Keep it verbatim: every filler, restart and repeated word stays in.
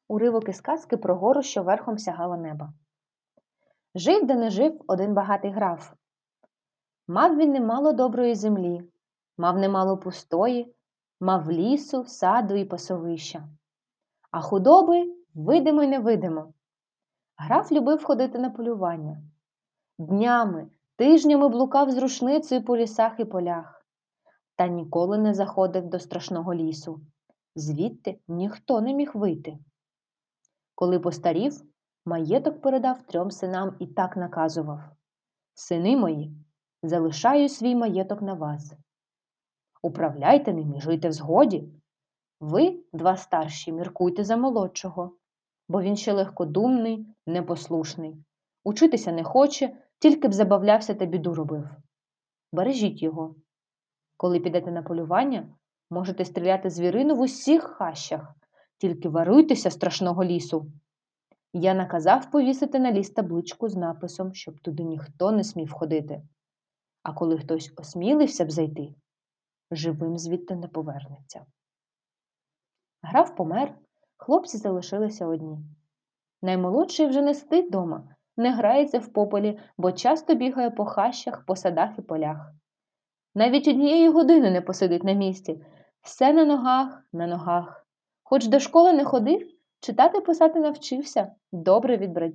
Уривок із казки про гору, що верхом сягала неба. Жив, де не жив, один багатий граф. Мав він немало доброї землі, мав немало пустої, мав лісу, саду і пасовища. А худоби видимо й невидимо. Граф любив ходити на полювання. Днями, тижнями блукав з рушницею по лісах і полях. Та ніколи не заходив до страшного лісу. Звідти ніхто не міг вийти. Коли постарів, маєток передав трьом синам і так наказував: «Сини мої, залишаю свій маєток на вас. Управляйте ним і жийте в згоді. Ви, два старші, міркуйте за молодшого, бо він ще легкодумний, непослушний. Учитися не хоче, тільки б забавлявся та біду робив. Бережіть його. Коли підете на полювання, можете стріляти звірину в усіх хащах, тільки варуйтеся страшного лісу. Я наказав повісити на ліс табличку з написом, щоб туди ніхто не смів ходити. А коли хтось осмілився б зайти, живим звідти не повернеться». Граф помер, хлопці залишилися одні. Наймолодший вже не спить дома, не грається в попелі, бо часто бігає по хащах, по садах і полях. Навіть однієї години не посидить на місці. Все на ногах, на ногах. Хоч до школи не ходив, читати писати навчився, добре від братів.